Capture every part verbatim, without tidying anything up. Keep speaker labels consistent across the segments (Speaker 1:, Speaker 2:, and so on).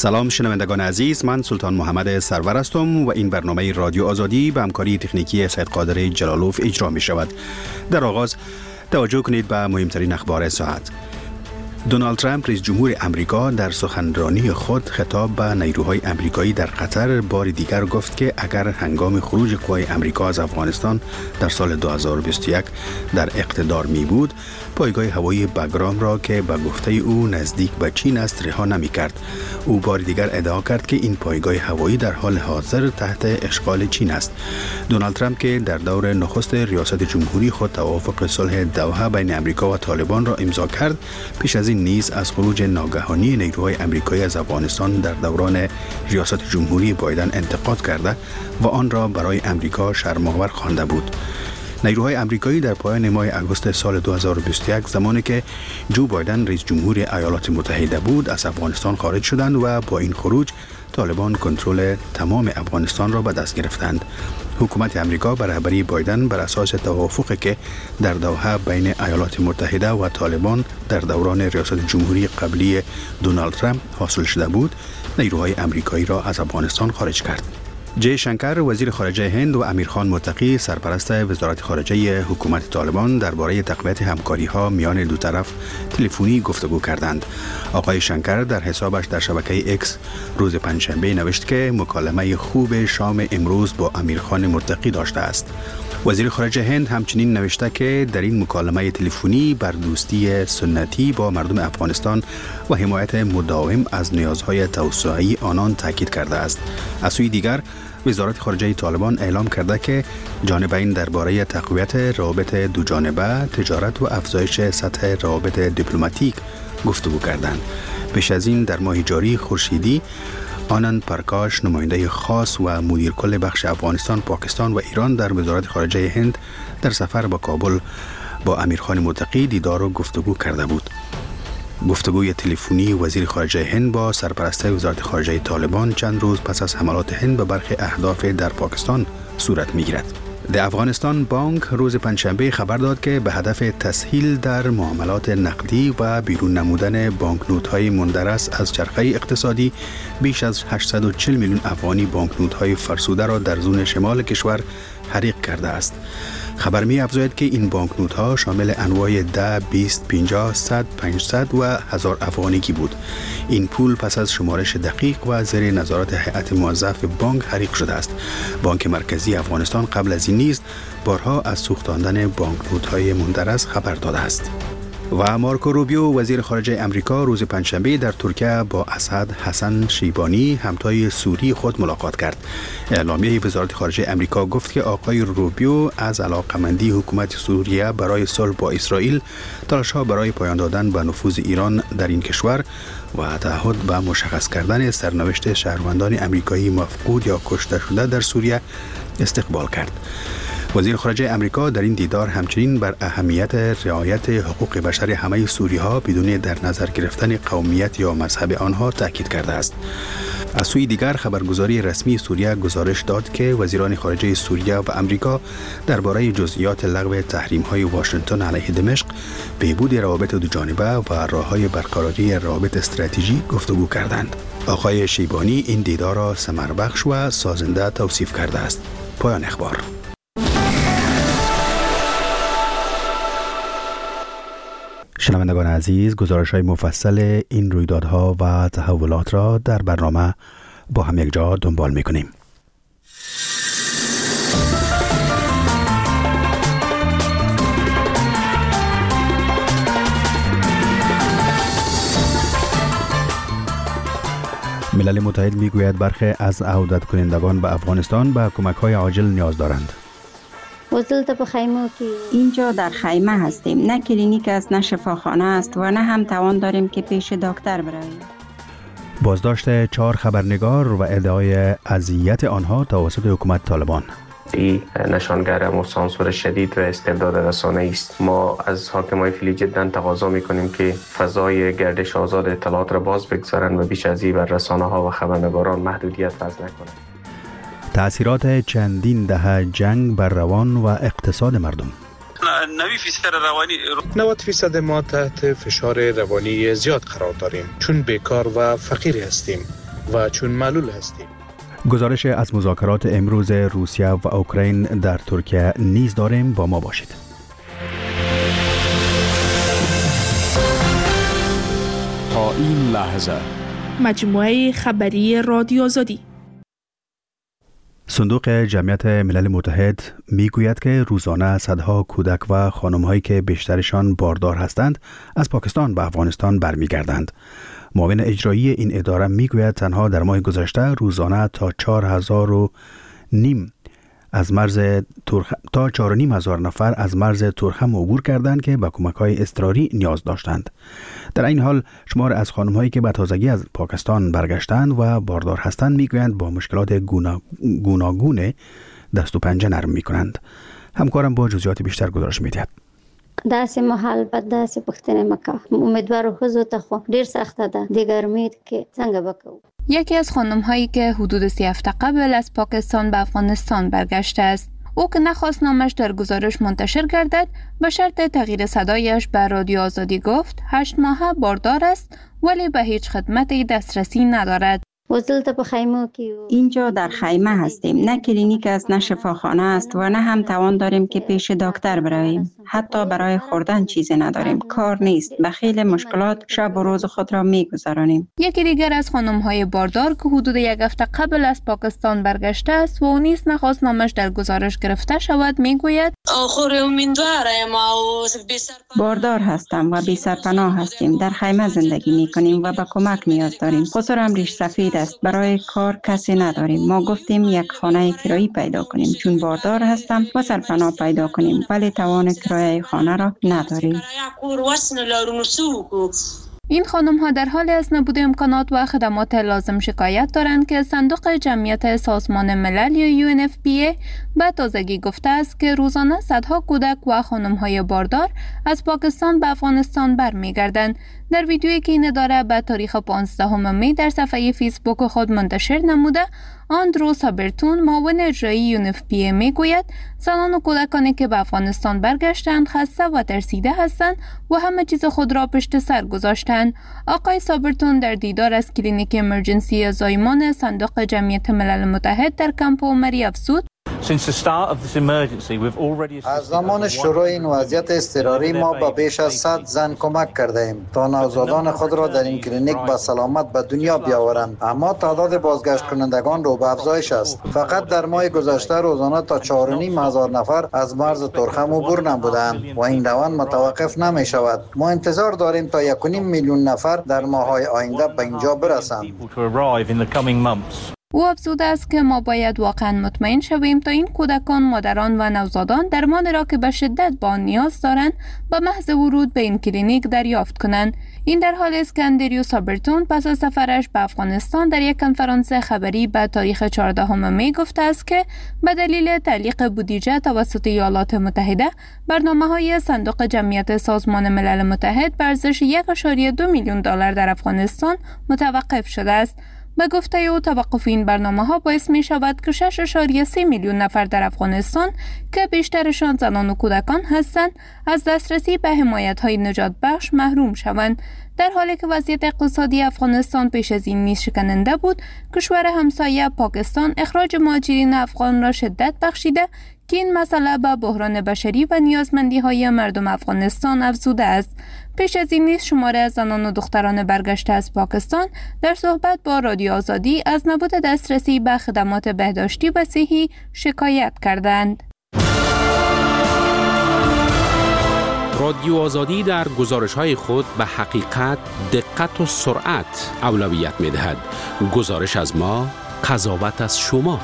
Speaker 1: سلام شنوندگان عزیز، من سلطان محمد سرور هستم و این برنامه رادیو آزادی به همکاری تکنیکی سید قادر جلالوف اجرا می شود. در آغاز توجه کنید به مهمترین اخبار ساعت. دونالد ترامپ رئیس جمهور امریکا در سخنرانی خود خطاب به نیروهای امریکایی در قطر بار دیگر گفت که اگر هنگام خروج قوای امریکا از افغانستان در سال دو هزار و بیست و یک در اقتدار می بود، پایگاه هوایی بگرام را که به گفته او نزدیک به چین است رها نمی کرد. او بار دیگر ادعا کرد که این پایگاه هوایی در حال حاضر تحت اشغال چین است. دونالد ترامپ که در دور نخست ریاست جمهوری خود توافق صلح دوحه بین امریکا و طالبان را امضا کرد، پیش از این نیز از خروج ناگهانی نیروهای امریکایی از افغانستان در دوران ریاست جمهوری بایدن انتقاد کرده و آن را برای امریکا شرم‌آور خوانده بود. نیروهای امریکایی در پایان ماه اگوست سال دو هزار و بیست و یک، زمانی که جو بایدن رئیس جمهور ایالات متحده بود، از افغانستان خارج شدند و با این خروج طالبان کنترل تمام افغانستان را به دست گرفتند. حکومت امریکا بر رهبری بایدن بر اساس توافقی که در دوحه بین ایالات متحده و طالبان در دوران ریاست جمهوری قبلی دونالد ترامپ حاصل شده بود، نیروهای امریکایی را از افغانستان خارج کرد. جی شنکر وزیر خارجه هند و امیر خان متقی سرپرست وزارت خارجه حکومت طالبان درباره تقویت همکاری‌ها میان دو طرف تلفنی گفتگو کردند. آقای شنکر در حسابش در شبکه اکس روز پنجشنبه نوشت که مکالمه خوب شام امروز با امیر خان متقی داشته است. وزیر خارجه هند همچنین نوشته که در این مکالمه تلفنی بر دوستی سنتی با مردم افغانستان و حمایت مداوم از نیازهای توسعه‌ای آنان تاکید کرده است. از سوی دیگر وزارت خارجه طالبان اعلام کرده که جانبین درباره تقویت روابط دوجانبه، تجارت و افزایش سطح روابط دیپلماتیک گفتگو کردند. پیش از این در ماه جاری خورشیدی آنند پرکاش، نماینده خاص و مدیر کل بخش افغانستان، پاکستان و ایران در وزارت خارجه هند در سفر به کابل با امیر خان متقی دیدار و گفتگو کرده بود. گفتگوی تلفنی وزیر خارجه هند با سرپرست وزارت خارجه طالبان چند روز پس از حملات هند به برخی اهداف در پاکستان صورت می‌گیرد. در افغانستان بانک روز پنجشنبه خبر داد که به هدف تسهیل در معاملات نقدی و بیرون نمودن بانکنوت‌های مندرس از چرخه اقتصادی بیش از هشتصد و چهل میلیون افغانی بانکنوت‌های فرسوده را در زون شمال کشور حریق کرده است. خبر می افزاید که این بانکنوت‌ها شامل انواع ده، بیست، پنجاه، صد، پانصد و هزار افغانیکی بود. این پول پس از شمارش دقیق و زیر نظارت هیئت موظف بانک حریق شده است. بانک مرکزی افغانستان قبل از این نیز بارها از سوختاندن بانکنوت‌های مندرس خبر داده است. و مارکو روبیو وزیر خارجه امریکا روز پنجشنبه در ترکیه با اسد حسن شیبانی همتای سوری خود ملاقات کرد. اعلامیه وزارت خارجه امریکا گفت که آقای روبیو از علاقمندی حکومت سوریه برای صلح با اسرائیل، تلاش‌ها برای پایان دادن به نفوذ ایران در این کشور و تعهد به مشخص کردن سرنوشت شهروندان امریکایی مفقود یا کشته شده در سوریه استقبال کرد. وزیر خارجه امریکا در این دیدار همچنین بر اهمیت رعایت حقوق بشر همه سوری‌ها بدون در نظر گرفتن قومیت یا مذهب آنها تاکید کرده است. از سوی دیگر خبرگزاری رسمی سوریه گزارش داد که وزیران خارجه سوریه و امریکا درباره جزئیات لغو تحریم‌های واشنگتن علیه دمشق، بهبود روابط دوجانبه و راه‌های برقراری روابط استراتژیک گفتگو کردند. آقای شیبانی این دیدار را ثمربخش و سازنده توصیف کرده است. پایان اخبار. شنوندگان عزیز، گزارش‌های مفصل این رویدادها و تحولات را در برنامه با هم یک جا دنبال می‌کنیم. ملل متحد می‌گوید برخی از عودت کنندگان به افغانستان به کمک‌های عاجل نیاز دارند.
Speaker 2: اینجا در خیمه هستیم. نه کلینیک است، نه شفاخانه است و نه هم توان داریم که پیش دکتر برویم.
Speaker 1: بازداشت چهار خبرنگار و ادعای اذیت آنها توسط حکومت طالبان.
Speaker 3: این نشانگر و سانسور شدید و استبداد رسانه‌ای است. ما از حاکمای فعلی جدا تقاضا می‌کنیم که فضای گردش آزاد اطلاعات را باز بگذارند و بیش از این بر رسانه‌ها و خبرنگاران محدودیت وضع نکنند.
Speaker 1: تأثیرات چندین دهه جنگ بر روان و اقتصاد مردم.
Speaker 4: نود فیصد روانی
Speaker 5: نود فیصد ما تحت فشار روانی زیاد قرار داریم چون بیکار و فقیر هستیم. و چون معلول هستیم.
Speaker 1: گزارش از مذاکرات امروز روسیه و اوکراین در ترکیه نیز داریم، با ما باشید.
Speaker 6: تا این لحظه
Speaker 7: مجموعه خبری رادیو آزادی.
Speaker 1: صندوق جمعیت ملل متحد میگوید که روزانه صدها کودک و خانم‌هایی که بیشترشان باردار هستند از پاکستان به افغانستان برمیگردند. معاون اجرایی این اداره میگوید تنها در ماه گذشته روزانه تا چهار هزار و نیم از مرز ترخ... تا چهار و نیم هزار نفر از مرز ترخم عبور کردند که به کمک‌های اضطراری نیاز داشتند. در این حال شمار از خانم‌هایی که به تازگی از پاکستان برگشتند و باردار هستند میگویند با مشکلات گونا... گوناگون دست و پنجه نرم میکنند. همکارم با جزئیات بیشتر گزارش میدهد.
Speaker 8: داسې محل بد داسې پښتنه مکه امیدوارو خزو ته خو ډیر سخته ده د ګرمۍ کې څنګه وکړو.
Speaker 9: یکی از خانم هایی که حدود سی هفته قبل از پاکستان به افغانستان برگشته است. او که نخواست نامش در گزارش منتشر گردد به شرط تغییر صدایش به رادیو آزادی گفت هشت ماهه باردار است ولی به هیچ خدمتی دسترسی ندارد.
Speaker 2: اینجا در خیمه هستیم. نه کلینیک است، نه شفاخانه است و نه هم توان داریم که پیش دکتر برویم. حتی برای خوردن چیزی نداریم. کار نیست. به خیلی مشکلات شب و روز خود را میگذرانیم.
Speaker 9: یکی دیگر از خانم‌های باردار که حدود یک هفته قبل از پاکستان برگشته است و او نیز نخواست نامش در گزارش گرفته شود میگوید
Speaker 2: باردار هستم و بی سرپناه هستیم. در خیمه زندگی میکنیم و به کمک نیاز داریم. قصرم ریش سفید است. برای کار کسی نداریم. ما گفتیم یک خانه کرایی پیدا کنیم چون باردار هستم و سرپناه پیدا کنیم ولی توان کرایه خانه را نداریم.
Speaker 9: این خانم ها در حال از نبود امکانات و خدمات لازم شکایت دارند که صندوق جمعیت سازمان ملل یا یو ان اف پی ای به تازگی گفته است که روزانه صدها کودک و خانم های باردار از پاکستان به افغانستان برمیگردند. در ویدیویی که این اداره به تاریخ پانزدهم می در صفحه فیسبوک خود منتشر نموده، آندرو سابرتون معاون اجرایی یو ان اف پی ای میگوید زنان و کودکانی که به افغانستان برگشتند خسته و ترسیده هستند و همه چیز خود را پشت سر گذاشتند. آقای سابرتون در دیدار از کلینیک امرجنسی زایمان صندوق جمعیت ملل متحد در کمپ عمری افزود
Speaker 10: از زمان شروع این وضعیت اضطراری ما به بیش از صد زن کمک کرده ایم تا نوزادان خود را در این کلینیک با سلامت به دنیا بیاورند، اما تعداد بازگشت کنندگان رو به افزایش است. فقط در ماه گذشته روزانه تا چهار و نیم هزار نفر از مرز ترخم عبور نمودند و این روند متوقف نمی شود. ما انتظار داریم تا یک و نیم میلیون نفر در ماه‌های آینده به اینجا برسند.
Speaker 9: او افزوده است که ما باید واقعا مطمئن شویم تا این کودکان، مادران و نوزادان درمان را که به شدت با آن نیاز دارند به محض ورود به این کلینیک دریافت کنند. این در حالی است که اندریو سابرتون پس از سفرش به افغانستان در یک کنفرانس خبری به تاریخ چهاردهم می گفته است که به دلیل تعلیق بودجه توسط ایالات متحده برنامه‌های صندوق جمعیت سازمان ملل متحد به ارزش یک و دو میلیون دلار در افغانستان متوقف شده است. به گفته او توقف این برنامه ها باعث می شود که شش و سه میلیون نفر در افغانستان که بیشترشان زنان و کودکان هستند از دسترسی به حمایت های نجات بخش محروم شوند. در حالی که وضعیت اقتصادی افغانستان پیش از این نیز شکننده بود، کشور همسایه پاکستان اخراج مهاجرین افغان را شدت بخشیده که این مسئله به بحران بشری و نیازمندی های مردم افغانستان افزوده است. پیش از این نیز شماره از زنان و دختران برگشته از پاکستان در صحبت با رادیو آزادی از نبود دسترسی به خدمات بهداشتی و صحی شکایت کردند.
Speaker 6: رادیو آزادی در گزارش‌های خود به حقیقت، دقت و سرعت اولویت می‌دهد. گزارش از ما، قضاوت از شما.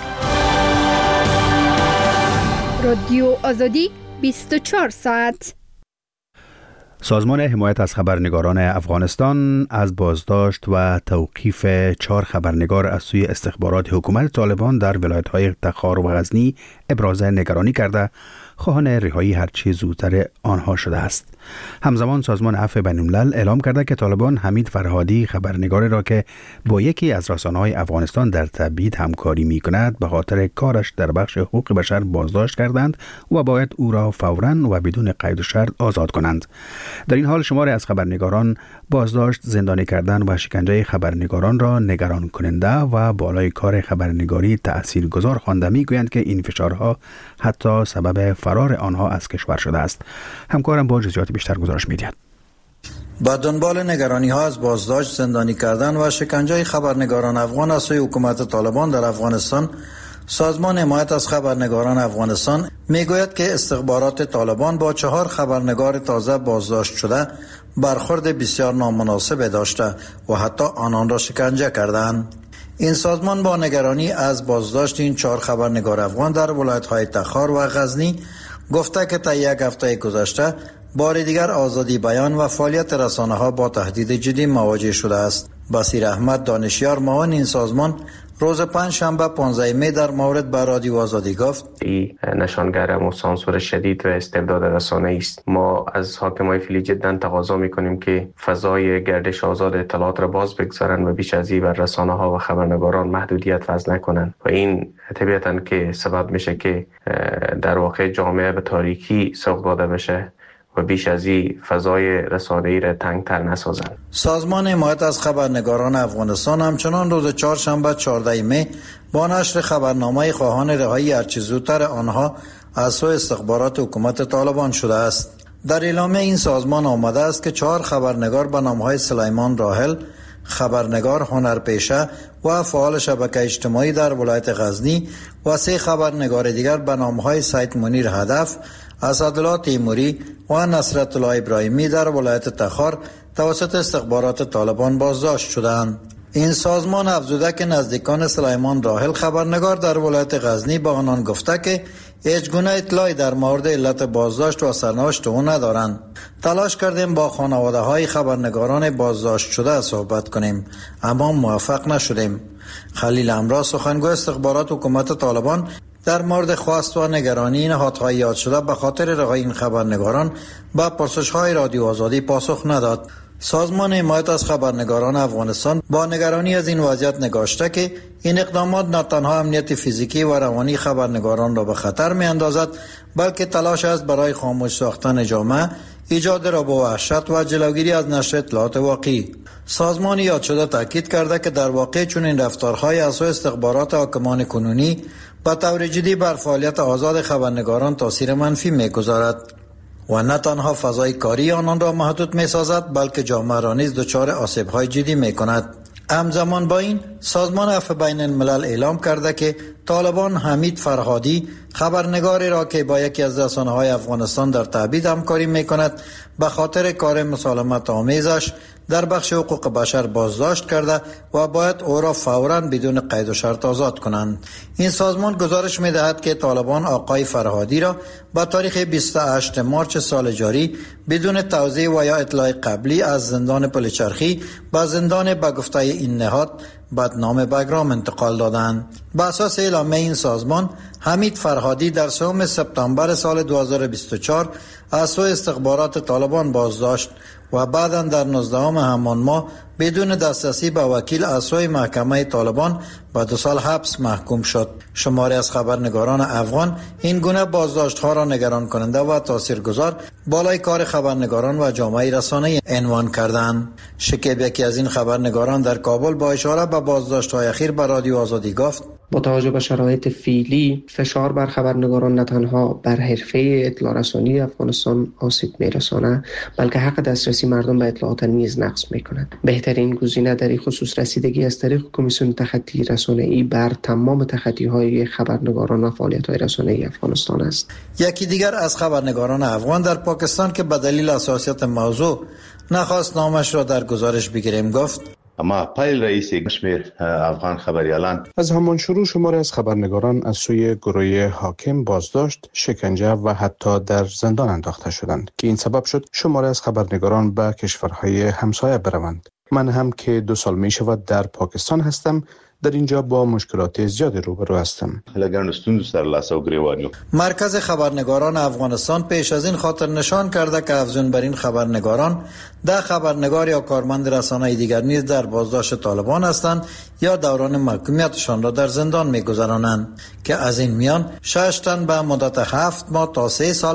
Speaker 7: رادیو آزادی بیست و چهار ساعت.
Speaker 1: سازمان حمایت از خبرنگاران افغانستان از بازداشت و توقیف چهار خبرنگار از سوی استخبارات حکومت طالبان در ولایت‌های تخار و غزنی ابراز نگرانی کرده خواهان رهایی هرچه زودتر آنها شده است. همزمان سازمان عفو بین‌الملل اعلام کرده که طالبان حمید فرهادی خبرنگاری را که با یکی از رسانه‌های افغانستان در تبعید همکاری می‌کند به خاطر کارش در بخش حقوق بشر بازداشت کردند و باید او را فوراً و بدون قید و شرط آزاد کنند. در این حال شماری از خبرنگاران بازداشت، زندانی کردن و شکنجه خبرنگاران را نگران کننده و بالای کار خبرنگاری تاثیرگذار خوانده می‌گویند که این فشارها حتی سبب فرار آنها از کشور شده است. همکارم با جزئیات بیشتر گزارش می‌دهد.
Speaker 10: با دنبال نگرانی ها از بازداشت، زندانی کردن و شکنجه خبرنگاران افغان از سوی حکومت طالبان در افغانستان، سازمان حمایت از خبرنگاران افغانستان میگوید که استخبارات طالبان با چهار خبرنگار تازه بازداشت شده برخورد بسیار نامناسب داشته و حتی آنان را شکنجه کردند. این سازمان با نگرانی از بازداشت این چهار خبرنگار افغان در ولایت‌های تخار و غزنی گفته که تا یک هفته گذشته بار دیگر آزادی بیان و فعالیت رسانه‌ها با تهدید جدی مواجه شده است. بصیر احمد دانشیار معاون این سازمان روز پنجشنبه پانزده می در مورد به رادیو آزادی گفت:
Speaker 3: این نشانگر و سانسور شدید و استبداد رسانه‌ای است. ما از حاکمای فعلی جدا تقاضا می‌کنیم که فضای گردش آزاد اطلاعات را باز بگذارند و بیش از این بر رسانه‌ها و خبرنگاران محدودیت وضع نکنند و این طبیعتاً که سبب میشه که در واقع جامعه به تاریکی سوق داده بشه و بیش از این فضای رسانه‌ای را تنگتر نسازند.
Speaker 10: سازمان حمایت از خبرنگاران افغانستان همچنان روز چهارشنبه چهاردهم می با نشر خبرنامه خواهان رهایی هرچه زودتر آنها از سوی استخبارات حکومت طالبان شده است. در اعلامیه این سازمان آمده است که چهار خبرنگار به نام‌های سلیمان راحل، خبرنگار هنرپیشه و فعال شبکه اجتماعی در ولایت غزنی و سه خبرنگار دیگر به نام‌های سید منیر هدف، اسدالله تیموری و نصرت الله ابراهیمی در ولایت تخار توسط استخبارات طالبان بازداشت شدند. این سازمان افزوده که نزدیکان سلیمان راحل خبرنگار در ولایت غزنی به آنان گفته که هیچ گونه اطلاعی در مورد علت بازداشت و سرنوشت او ندارند. تلاش کردیم با خانواده های خبرنگاران بازداشت شده صحبت کنیم اما موفق نشدیم. خلیل امرا سخنگوی استخبارات حکومت طالبان در مورد خواست و نگرانی نهادهای یاد شده به خاطر رهایی این خبرنگاران با پرسش‌های رادیو آزادی پاسخ نداد. سازمان حمایت از خبرنگاران افغانستان با نگرانی از این وضعیت نگاشته که این اقدامات نه تنها امنیت فیزیکی و روانی خبرنگاران را به خطر می اندازد بلکه تلاش است برای خاموش ساختن جامعه، ایجاد رعب و وحشت و جلوگیری از نشر اطلاعات واقعی. سازمان یاد شده تاکید کرده که در واقع چون این رفتارهای از سوی استخبارات حاکمان کنونی با طور جدی بر فعالیت آزاد خبرنگاران تاثیر منفی می‌گذارد و نه تنها فضای کاری آنان را محدود می‌سازد بلکه جامعه را نیز دچار آسیب‌های جدی می‌کند. همزمان با این سازمان عفو بین الملل اعلام کرده که طالبان حمید فرهادی خبرنگاری را که با یکی از رسانه‌های افغانستان در تبعید همکاری می‌کند به خاطر کار مسالمت آمیزش در بخش حقوق بشر بازداشت کرده و باید او را فوراً بدون قید و شرط آزاد کنند. این سازمان گزارش می‌دهد که طالبان آقای فرهادی را با تاریخ بیست و هشتم مارس سال جاری بدون توضیح و یا اطلاع قبلی از زندان پلچرخی به زندان به گفته این نهاد بدنام بگرام انتقال دادند. بر اساس اعلامیه این سازمان حمید فرهادی در سوم سپتامبر سال دو هزار و بیست و چهار از سوی استخبارات طالبان بازداشت و بعداً در نوزدهم همان ماه بدون دسترسی به وکیل از سوی محکمه طالبان به دو سال حبس محکوم شد. شماری از خبرنگاران افغان این گونه بازداشت‌ها را نگران کننده و تاثیرگذار بالای کار خبرنگاران و جامعه رسانه‌ای عنوان کردند. شکیب یکی از این خبرنگاران در کابل با اشاره به بازداشت‌های اخیر به رادیو آزادی گفت:
Speaker 5: با توجه به شرایط فعلی فشار بر خبرنگاران نه تنها بر حرفه اطلاع رسانی افغانستان آسیب می‌رساند بلکه حق دسترسی مردم به اطلاعات نیز نقض می‌کند. بهترین گزینه در این خصوص رسیدگی از طریق کمیسیون تخطی رسانه‌ای بر تمام تخطی‌های خبرنگاران و فعالیت‌های رسانه‌ای افغانستان است.
Speaker 10: یکی دیگر از خبرنگاران افغان در پاکستان که به دلیل حساسیت موضوع نخواست نامش را در گزارش بگیریم گفت:
Speaker 11: اما پایل رئیس کشمیر افغان خبریالان
Speaker 12: از همان شروع شماری از خبرنگاران از سوی گروه حاکم بازداشت، شکنجه و حتی در زندان انداخته شدند که این سبب شد شماری از خبرنگاران به کشورهای همسایه بروند. من هم که دو سال می شود در پاکستان هستم در اینجا با مشکلات زیادی روبرو هستم.
Speaker 10: مرکز خبرنگاران افغانستان پیش از این خاطر نشان کرده که افزون بر این خبرنگاران ده خبرنگار یا کارمند رسانه دیگر نیز در بازداشت طالبان هستند یا دوران محکومیتشان را در زندان می‌گذرانند که از این میان شش تن به مدت هفت ماه تا سه سال